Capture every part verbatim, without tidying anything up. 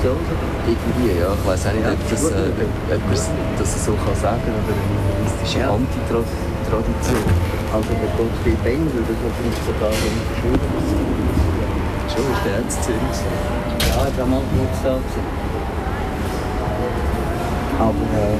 so, oder? Irgendwie, ja. Ich weiss auch nicht, Ja, ob das, äh, ob man das so kann sagen kann, oder eine minimalistische Ja. Antitradition. Also der Gottfried Benn würde das vielleicht sogar unterschreiben. Schon, ist der jetzt zu Zürich? Ja, er war mal Geburtstag. Aber äh,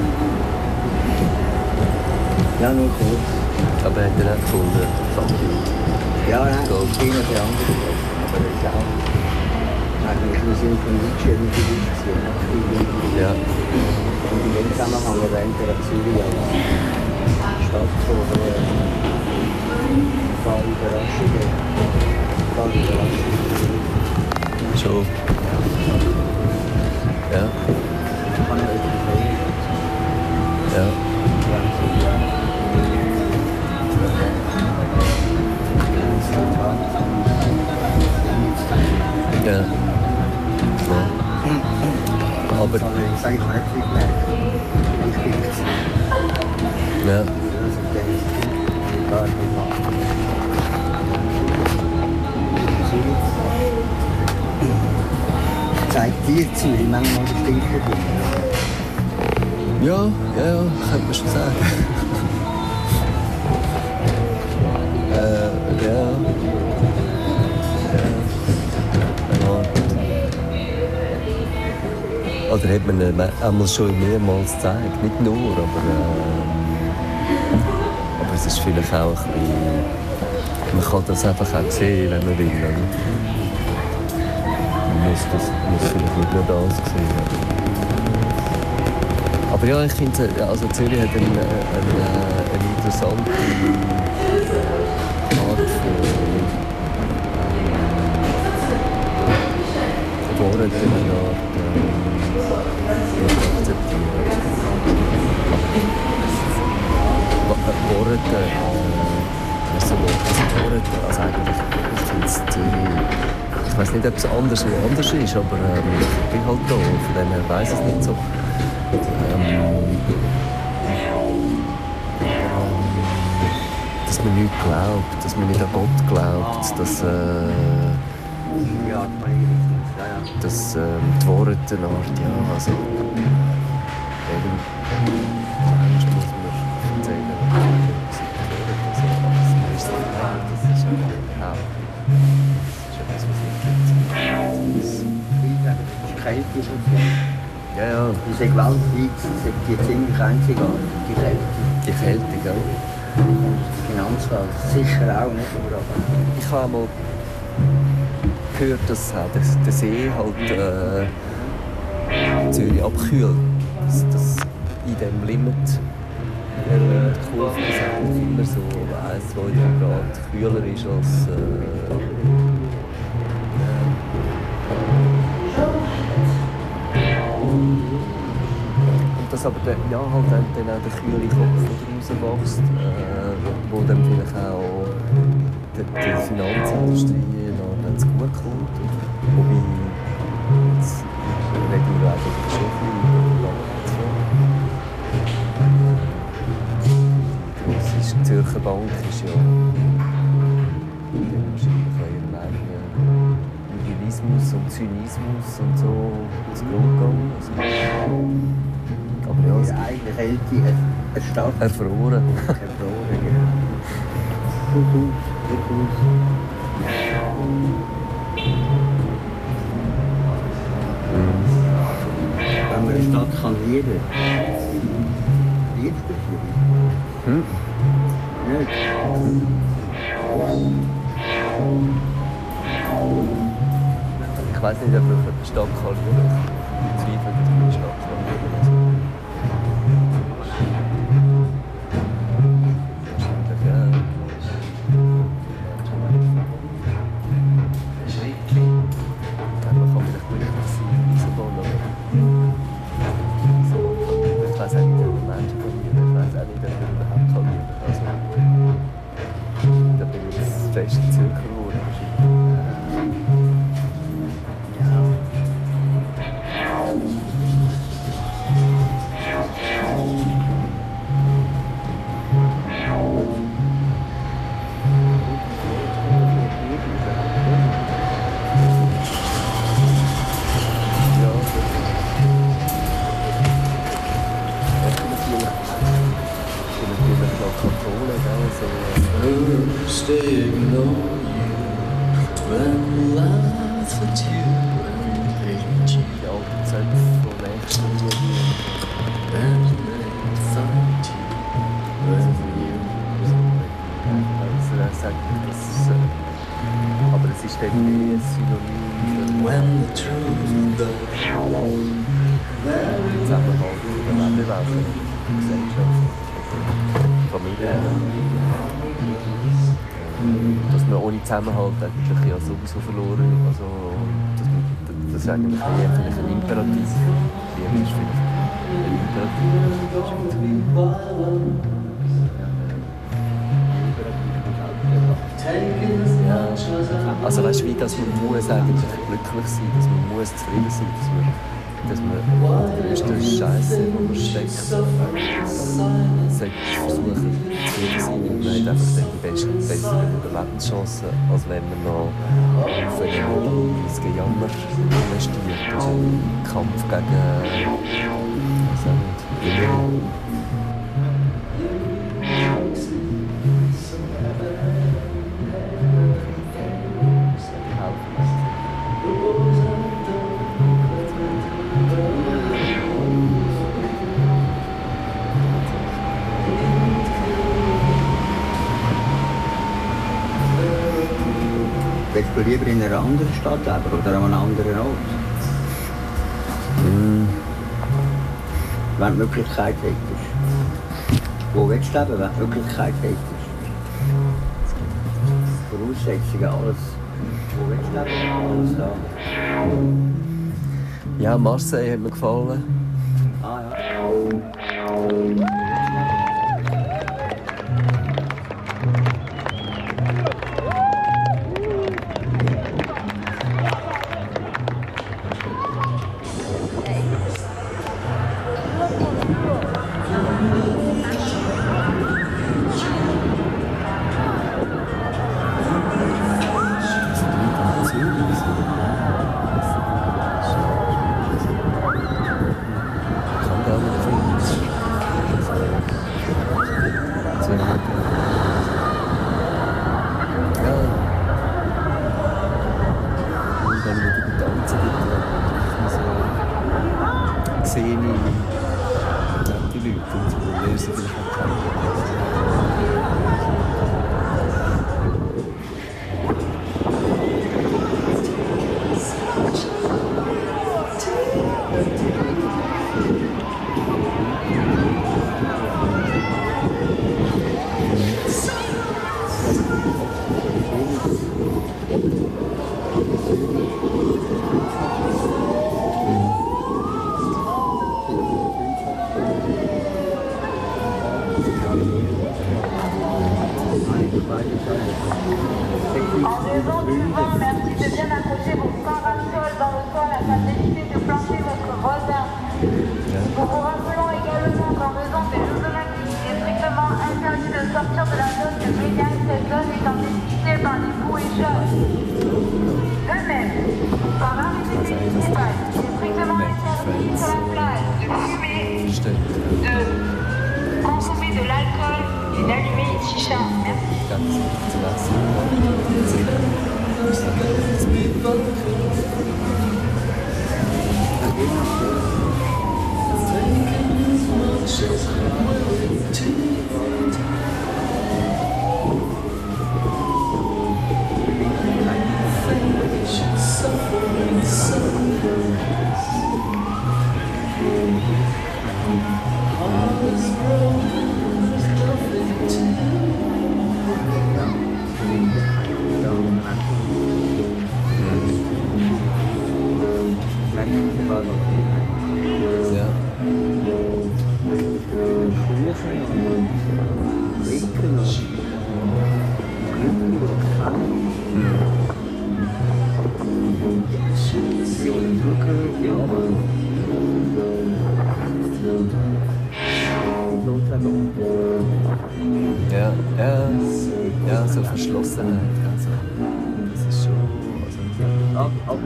ja, nur kurz. Aber er hat er nicht gefunden. Fuck you. Ja, nein, ich bin der andere. Aber das ist auch eigentlich im Sinne von Nietzsche und Gewicht. Ja. Und in dem Zusammenhang erwähnt er Zürich als Stadt von äh, ein paar Überraschungen. Ein paar Überraschungen. Schon. Ja. Kann ich euch empfehlen. Ja. Ja. Ja. Aber. Das habe ich eigentlich nicht gemerkt. Ich bin es. Ja. Also, der ist gar nicht gemacht. Zeigt dir Zürich manchmal bestimmte Dinge. Ja, ja, ja, könnte man schon sagen. äh, ja. Ja. Oder hat man ihn einmal schon mehrmals gezeigt? Nicht nur, aber. Äh, aber es ist vielleicht auch ein bisschen. Man kann das einfach auch sehen, wenn man will. Oder? Man muss, das, muss vielleicht nicht nur das sehen. Aber ja, ich finde, also Zürich hat eine, eine, eine interessante Art von Worten, eine Art äh, akzeptieren. Worte, äh, also Worte, also eigentlich, ich finde es Zürich, ich weiß nicht, ob es anders oder anders ist, aber ähm, ich bin halt da, von dem her weiss ich es nicht so. Ähm, dass man nicht glaubt, dass man nicht an Gott glaubt, dass, äh, Ja, ja. dass äh, die Worte eine Art, ja, also eben, Angst muss man erzählen, das ist das ist ja das ist etwas, was nicht gibt. Das ist Kälte und so. Ja, ja. Diese gewaltig, die ziemlich einzigartig, die Kälte. Die Kälte, gell? Und das Finanzwelt sicher auch nicht, aber ich habe einmal gehört, dass auch der, der See halt äh, Zürich abkühlt. Dass, dass in diesem Limit der äh, Kurve das eigentlich immer so eins, zwei, drei Grad kühler ist als äh, und dass aber der, ja, halt dann, dann auch der kühle Kopf rauswächst, äh, wo dann vielleicht auch der, der Finanzindustrie noch ganz gut kommt. Wobei, jetzt reden wir eigentlich schon viel über die grosse Zürcher Bank ist ja wahrscheinlich an ihrem eigenen Nihilismus und Zynismus und so zugrunde gegangen. Also, aber ja, es ja, eigentlich hält die eine Stadt. erfroren. Erfroren, ja. Gut, gut, gut, gut. Wenn man eine Stadt kann lieben, liebst du sie? Hm? Nicht? Ich weiß nicht, ob man eine Stadt kann lieben kann. Ich zweifle, dass man eine Stadt kann lieben kann. Wahrscheinlich, ja. Ja, man kann vielleicht glücklich sein in Lissabon, aber ich weiß auch nicht, ob man Menschen kann lieben. Ich weiß auch nicht, ob man überhaupt kann lieben kann. Also, da bin ich jetzt fest Zürcher geworden. must ignore you when life at you and hate you. Die alten Zöpfe von Nächstenlinie. And they find you wherever you Also er sagt, das, äh, aber es ist dann wie ein Synonym when the truth does. für Zusammenhalt der Lebewesen, Gesellschaft, Familie. Dass man ohne Zusammenhalt eigentlich ja sowieso verloren ist. Also, dass man, das ist eigentlich eher vielleicht ein Imperativ. Liebe ist vielleicht ein Imperativ. Ja. Also weißt du, wie dass man muss eigentlich glücklich sein, dass man muss zufrieden sein, dass man, dass man der größte Scheiße, wo man steckt, sollte versuchen zufrieden sein. Und man hat einfach dann die besten, besseren Überlebenschancen, als wenn man noch für das Gejammer investiert, also im Kampf gegen, weiß auch nicht, Willst du lieber in einer anderen Stadt leben oder an einem anderen Ort? Mm. Wenn du die Möglichkeit hättest. Wo willst du leben, wenn du die Möglichkeit hättest? Voraussetzungen, alles. Wo willst du leben, alles da. Ja, Marseille hat mir gefallen. Ah ja. Ja, ja, ja, so Verschlossenheit. Also, das ist schon. Also, Ab, ab.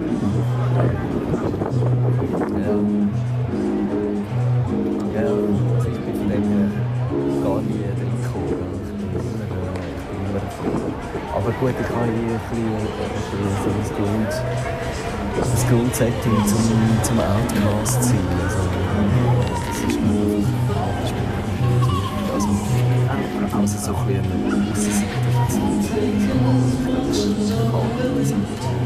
ja. Ja, also ich bin von dem her gar nie drin gekommen. Ich bin immer, äh, immer gut, ich habe hier ein bisschen, ein bisschen so ein, Grund, ein Grundsetting zum, zum Outcast sein. Also, das ist nur also, also so ein bisschen eine Aussenseiter. Das ist kalt.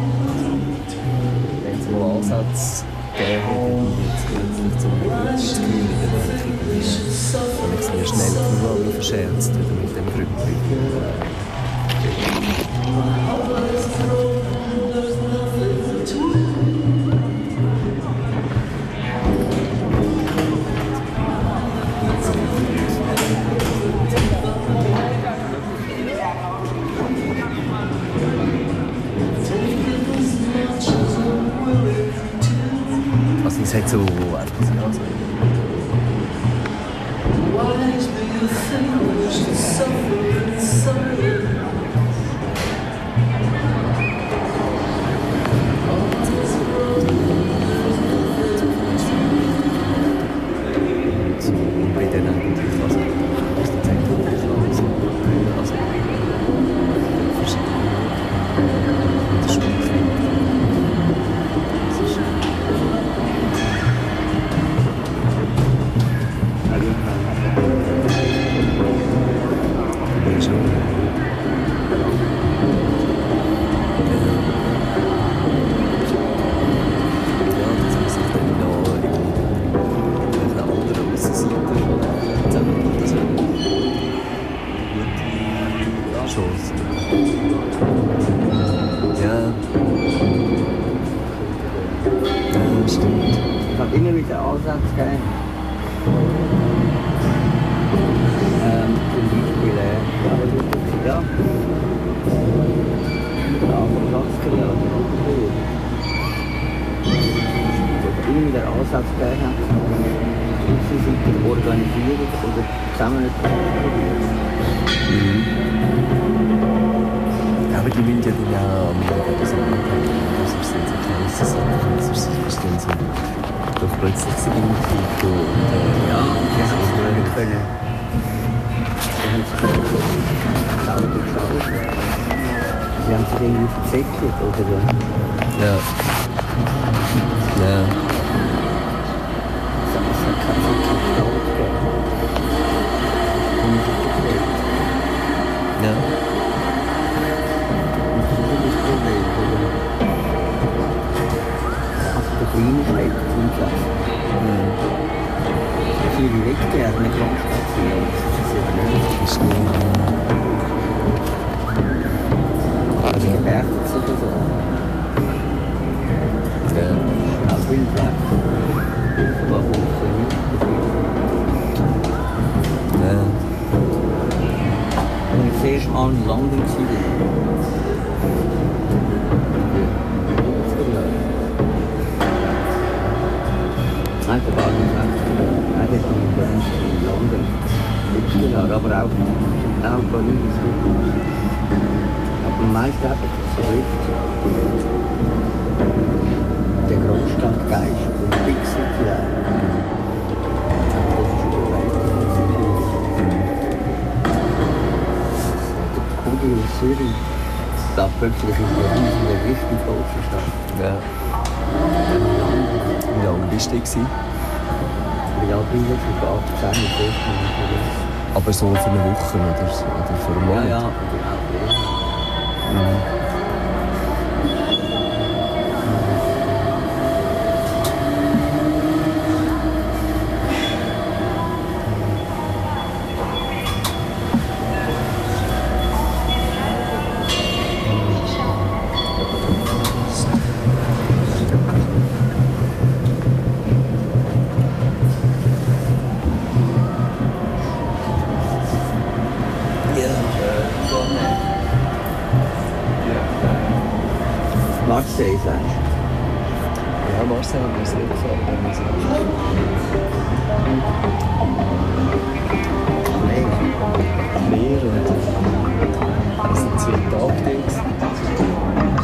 Wenn es mal Ansätze gegeben hat, jetzt zum Mitspielen, dann habe ich es mir schnell genug verscherzt mit dem Grüppli. Also es hat so etwas, ja, so. Und bei denen eigentlich, also, das ist tatsächlich also, also, verschiedene das ist schon ein bisschen, das ist immer wieder Ansatz gegeben. Ähm, zum Beispiel, äh, ja, was ist das? Ja. Platz immer wieder Ansatz gegeben hat. Außenseitig organisiert oder zusammen mhm. Ja, aber die will ja dann auch am Morgen das anpacken. Das ist dann so kleine Sachen. Das ist dann so. Doch plötzlich sind die und äh, ja, die haben es nicht können. Die haben es sauber geschaut. Sie haben sich irgendwie verzettelt oder so. Ja. Ja. Es hat keinen wirklichen Start gegeben. Ja. Und das ist das Problem, oder? Also der kleine Schritt grundsätzlich. Mhm. Viele weggehen, also eine Großstation. Das ist ja nicht. Das ist nicht. Also Bergs oder so. Ja. Auch Wildweg. Warum so nicht? Ja. Und ich sehe schon mal ein Landungsziel. Nein, der Bahn ist echt. Er hat in Paris in London. Y, aber auch, auch Paris. Aber am meisten hat es so Lift. Der Großstadtgeist und Big City Life. Das ist überwältigend. Der Kudi aus Zürich, da plötzlich in Paris in der richtig großen Stadt. Ja. Wie lange bist du gewesen? Wie alt bin ich jetzt? Ich bin achtzehn, ich bin Aber so für eine Woche oder, so, oder für einen Monat? ja, ja, genau. Mhm. Marseille sagst Ja, Marcel hat mir sehr gefallen. du? Mega. Meer und wir sind zwei Tage da gewesen.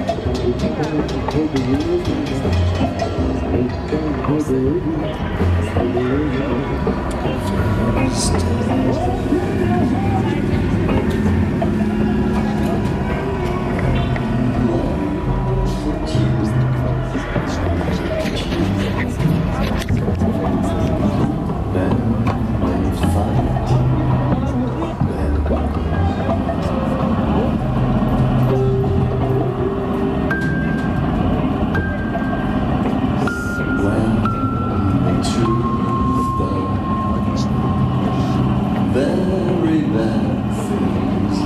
Very bad things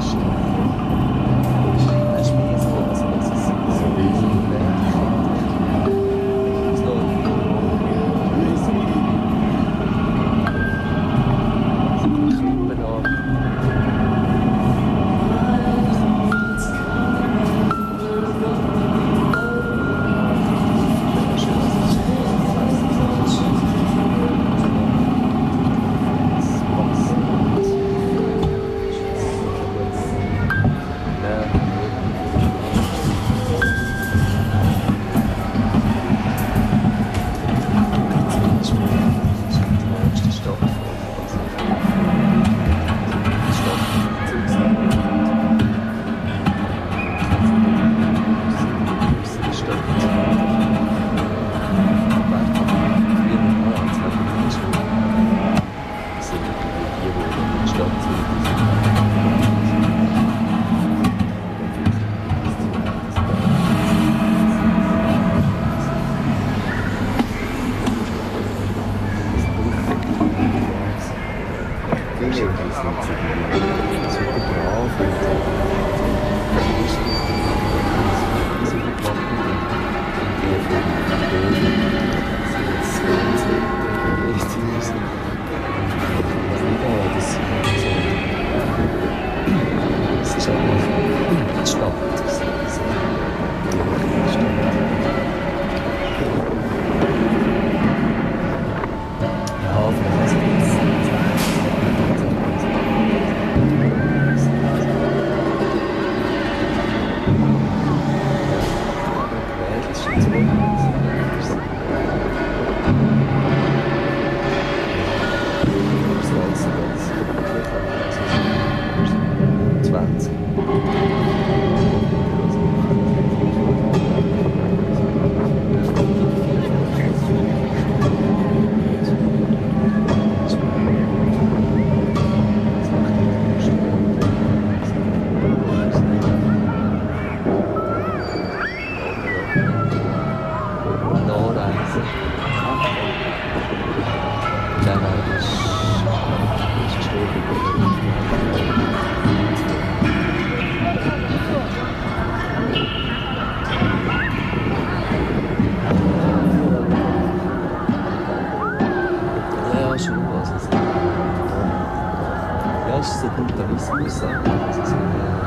Brutalismus, also so,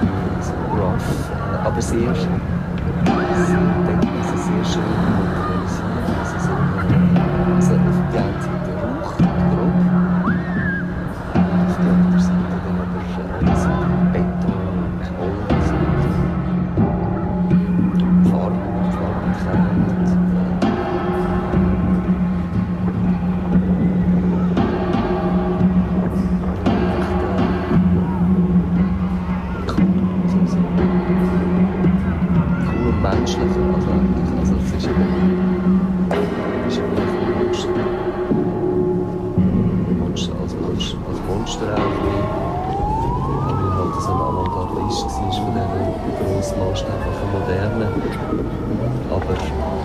so rough, aber sehr, ich denke, also sehr schön modernisiert, also so, also auf der einen Seite Rauch und grob, auf der anderen Seite dann aber so Beton und Holz und Farben und Farbigkeit. Menschlicher, also eigentlich, also es ist immer, ist immer ein Monster. Monster, als Monster, als Monster auch, weil er halt so ein Avantgardist war von diesen grossmaßstablichen Modernen. Aber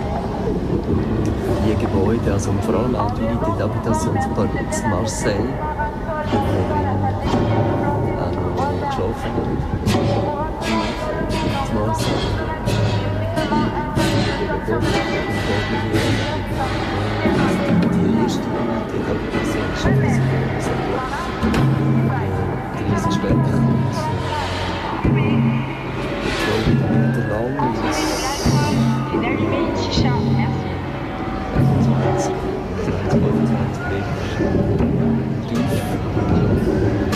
die Gebäude, also vor allem auch die Leute, aber das sind ein paar in Marseille, wo wir auch noch geschlafen haben. In Marseille. Die erste Idee, aber das ist schon ein bisschen riesig Speck und zwei Meter lang und es zweiundzwanzig Meter tief.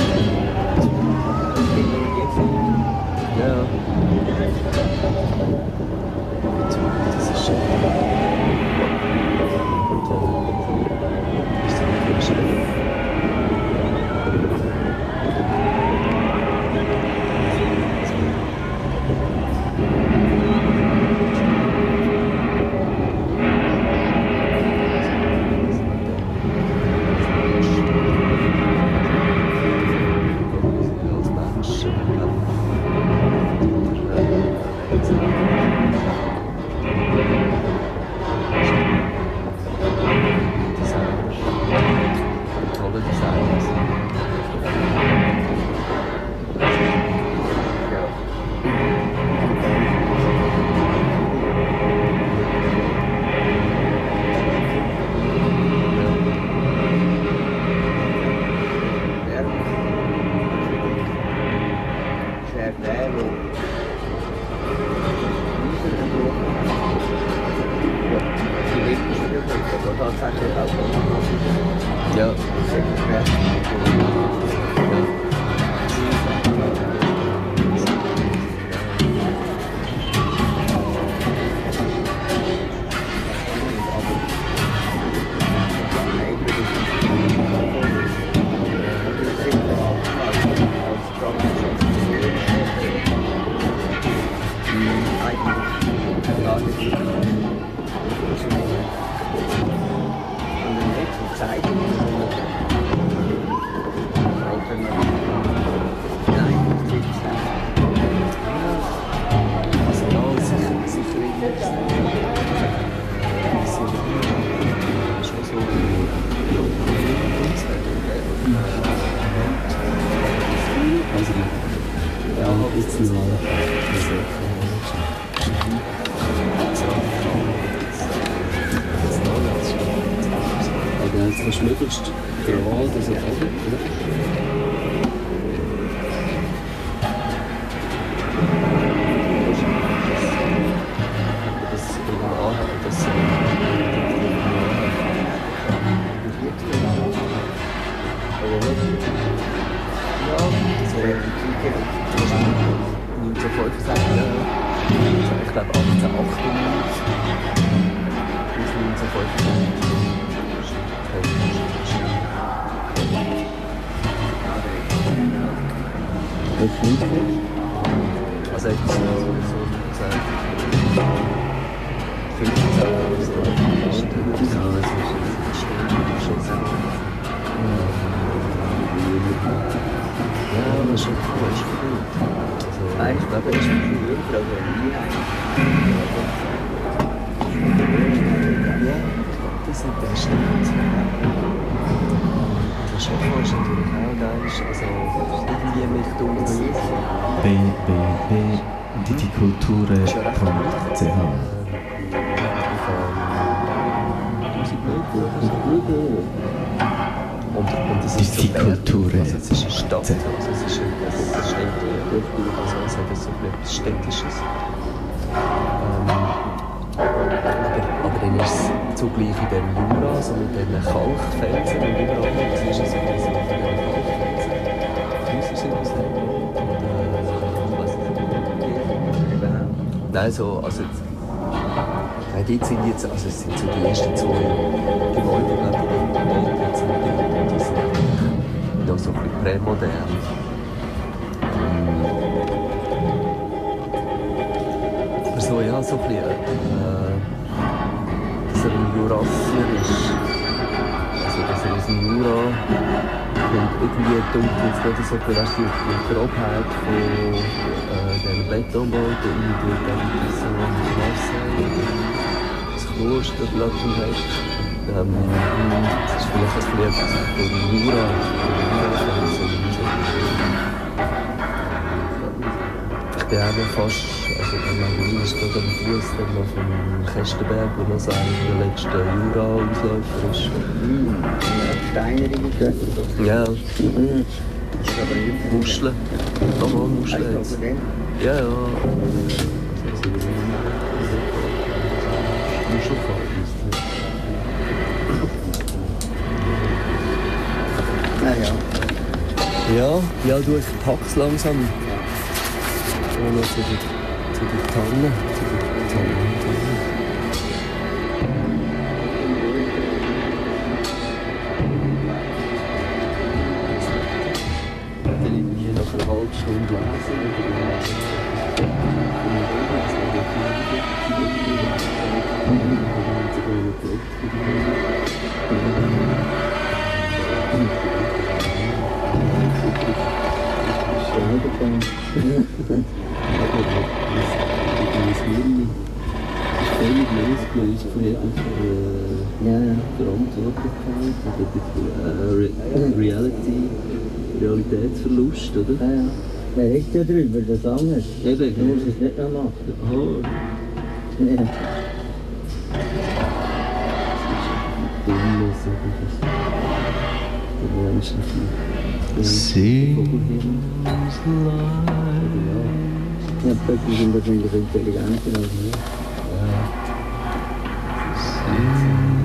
Ja. tatsächlich auch schon. Ja. Sehr kreativ. Ja. Das ist möglichst gerade, also oder? Ich glaube achtzehnhundertachtundneunzig bis neunzehnhundertfünfundneunzig. Was findest du? Also ich so so gesagt fünfzehn oder so. Ja, das ist schon sehr. Ja, aber schon cool, ist cool. Also, Nein, ich glaube, das ist früher, aber nie ja, das ist nicht der Schnitt. Der Chef ist natürlich auch geil, also irgendwie mich durchziehen. w w w punkt viticulture punkt c h Und, und das ist so Viticulture. also es ist eine Stadt, also es ist ein, es ist ein Städtchen, also es hat so etwas Städtisches. Ähm, aber, aber dann ist es zugleich in dem Jura, so mit diesen Kalkfelsen und überall, das ist so diese von diesen Kalkfelsen. Die Häuser sind aus dem und äh, ich weiss nicht, nein, so, also nein, dort sind jetzt, also es sind so die ersten zwei Gebäude, glaube ich, die gebaut jetzt sind, die, die sind noch so ein bisschen prämodern. Aber so, ja, so ein bisschen, äh, dass er ein Jurassier ist. Also, dass er aus dem Jura und irgendwie tut jetzt nicht so viel, weißt du, die Grobheit von äh, diesen Betonbauten, irgendwie tut dann so ein Wasser. Klosterblatt und hat. Ähm, das ist vielleicht das Lied von Jura. Ich bin auch noch fast, also der Lagune ist gerade am Fuß vom Kestenberg, wo noch so einer der letzten Jura-Ausläufer ist. Mhm. Steinerige. Ja. Mhm. Ist aber nicht Muscheln. Nochmal Muscheln jetzt. Ja, ja. Naja. Ja, ja, du, ich pack's langsam. Und noch zu den, zu den Tannen. Zu den Tannen. Dann irgendwie nach einer halben Stunde lesen. Völlig losgelöst von jeder äh, Ja, ja. Verantwortlichkeit oder äh, Re Reality, Realitätsverlust, oder? Ja, ja. Wer redet ja drüber, das anders. Eben, Du musst es nicht mehr machen. Aha, Ja. dumm, so etwas. Der menschliche Seems Ja, plötzlich sind wahrscheinlich intelligenter als wir. like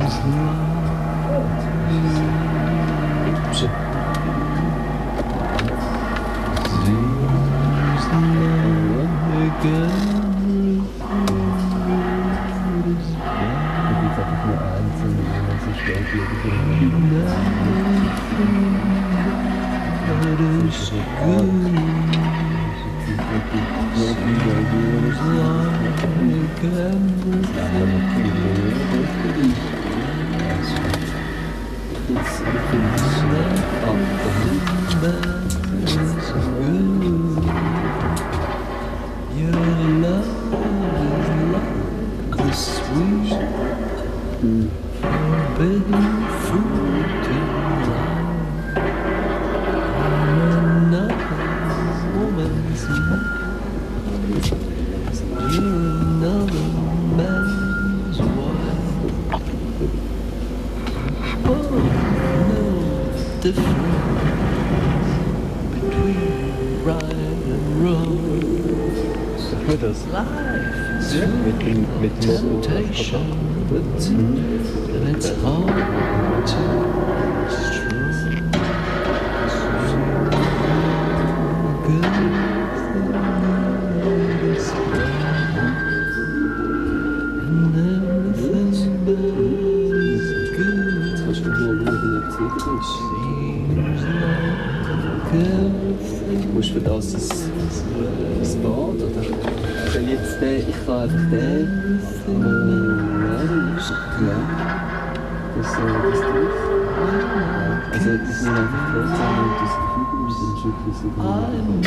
Musst du für das ein, ein Bad oder? Wenn jetzt der, ich kann einfach den, äh, nein, ja, das, äh, das durch. Also das sind einfach trotzdem und das sind schon ein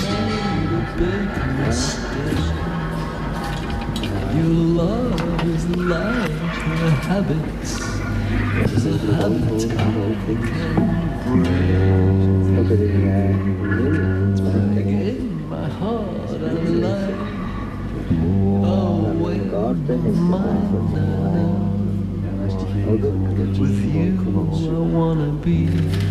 bisschen Your love is like a habit, a habit I can Oder in, äh, break. In my heart I like, oh wait, mine oder? with you I wanna be.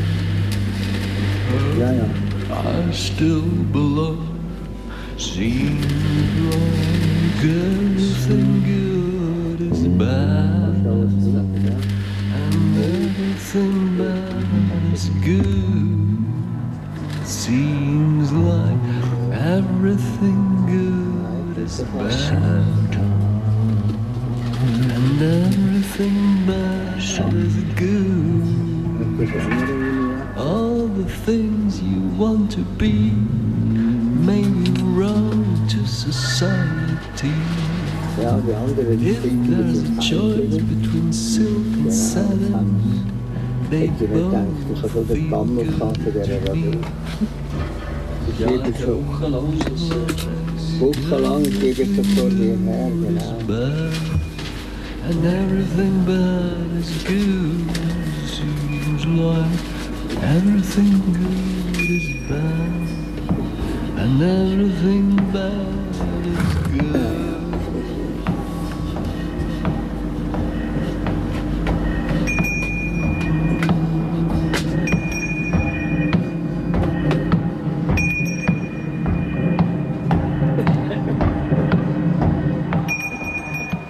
Ja, ja. I still belong. Seems like everything good is bad, and everything bad is good. Seems like everything good is bad, and everything bad is good. All the things you want to be may be wrong to society. Ja, die anderen, die If Dinge there's sind a choice between silk and satin, they hätte ich nicht gedacht, both ich habe feel den Bammel good gehabt von dieser to Radio. me. Ja, Jeder eine schon Woche lang ist das so. wochenlang gegen das vor mir her, genau. Bad, and everything bad is good. Seems like everything good is bad, and everything bad